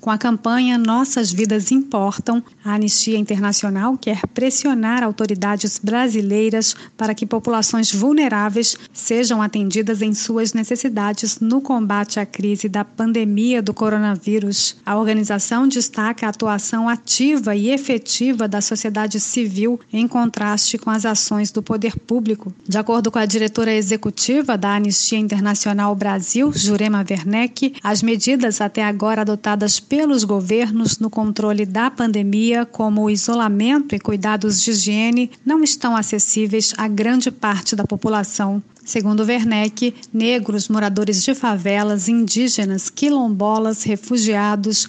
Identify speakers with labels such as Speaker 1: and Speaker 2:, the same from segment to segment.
Speaker 1: Com a campanha Nossas Vidas Importam, a Anistia Internacional quer pressionar autoridades brasileiras para que populações vulneráveis sejam atendidas em suas necessidades no combate à crise da pandemia do coronavírus. A organização destaca a atuação ativa e efetiva da sociedade civil em contraste com as ações do poder público. De acordo com a diretora executiva da Anistia Internacional Brasil, Jurema Werneck, as medidas até agora adotadas pelos governos no controle da pandemia, como o isolamento e cuidados de higiene, não estão acessíveis a grande parte da população. Segundo Werneck, negros, moradores de favelas, indígenas, quilombolas, refugiados,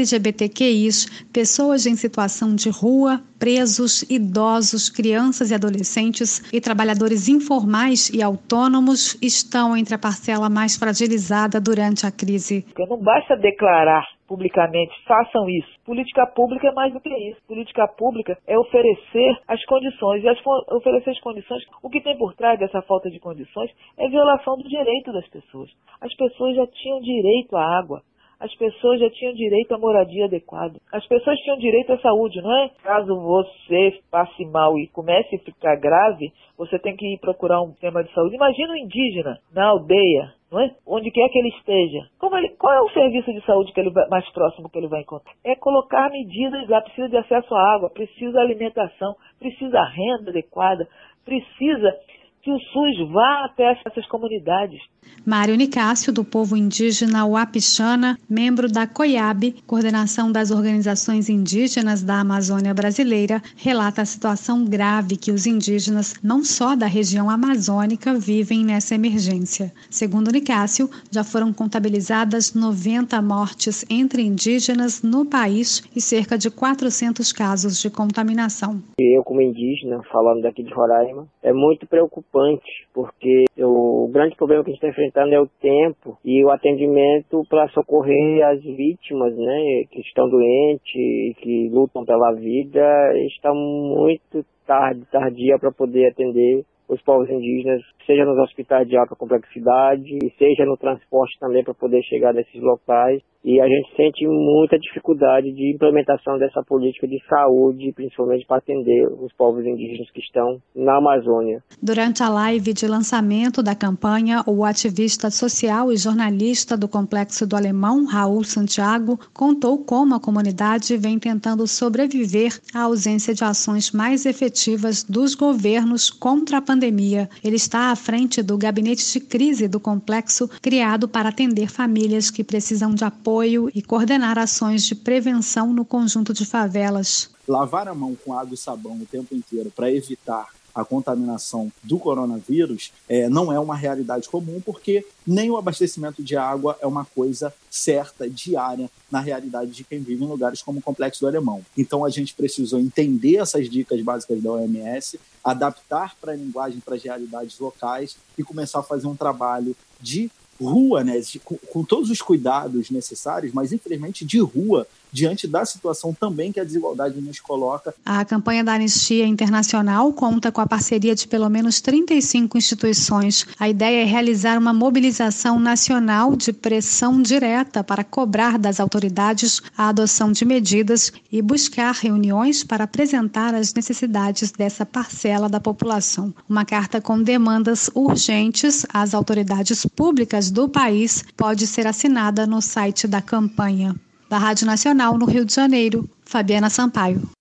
Speaker 1: LGBTQIs, pessoas em situação de rua, presos, idosos, crianças e adolescentes e trabalhadores informais e autônomos estão entre a parcela mais fragilizada durante a crise.
Speaker 2: Não basta declarar publicamente, façam isso. Política pública é mais do que isso. Política pública é oferecer as condições. E oferecer as condições, o que tem por trás dessa falta de condições é violação do direito das pessoas. As pessoas já tinham direito à água. As pessoas já tinham direito à moradia adequada. As pessoas tinham direito à saúde, não é? Caso você passe mal e comece a ficar grave, você tem que ir procurar um sistema de saúde. Imagina um indígena na aldeia, não é? Onde quer que ele esteja. Qual é o serviço de saúde mais próximo que ele vai encontrar? É colocar medidas lá, precisa de acesso à água, precisa de alimentação, precisa de renda adequada, precisa que o SUS vá até essas comunidades.
Speaker 1: Mário Nicásio, do povo indígena Uapixana, membro da COIAB, Coordenação das Organizações Indígenas da Amazônia Brasileira, relata a situação grave que os indígenas, não só da região amazônica, vivem nessa emergência. Segundo Nicásio, já foram contabilizadas 90 mortes entre indígenas no país e cerca de 400 casos de contaminação.
Speaker 3: Eu, como indígena, falando daqui de Roraima, é muito preocupante, porque o grande problema que a gente está enfrentando é o tempo e o atendimento para socorrer as vítimas, né, que estão doentes e que lutam pela vida, está muito tardia para poder atender os povos indígenas, seja nos hospitais de alta complexidade, seja no transporte também para poder chegar nesses locais. E a gente sente muita dificuldade de implementação dessa política de saúde, principalmente para atender os povos indígenas que estão na Amazônia.
Speaker 1: Durante a live de lançamento da campanha, o ativista social e jornalista do Complexo do Alemão, Raul Santiago, contou como a comunidade vem tentando sobreviver à ausência de ações mais efetivas dos governos contra a pandemia. Ele está à frente do gabinete de crise do complexo, criado para atender famílias que precisam de apoio e coordenar ações de prevenção no conjunto de favelas.
Speaker 4: Lavar a mão com água e sabão o tempo inteiro para evitar a contaminação do coronavírus não é uma realidade comum, porque nem o abastecimento de água é uma coisa certa, diária, na realidade de quem vive em lugares como o Complexo do Alemão. Então a gente precisou entender essas dicas básicas da OMS, adaptar para a linguagem, para as realidades locais e começar a fazer um trabalho de rua, né, com todos os cuidados necessários, mas infelizmente de rua, diante da situação também que a desigualdade nos coloca.
Speaker 1: A campanha da Anistia Internacional conta com a parceria de pelo menos 35 instituições. A ideia é realizar uma mobilização nacional de pressão direta para cobrar das autoridades a adoção de medidas e buscar reuniões para apresentar as necessidades dessa parcela da população. Uma carta com demandas urgentes às autoridades públicas do país pode ser assinada no site da campanha. Da Rádio Nacional, no Rio de Janeiro, Fabiana Sampaio.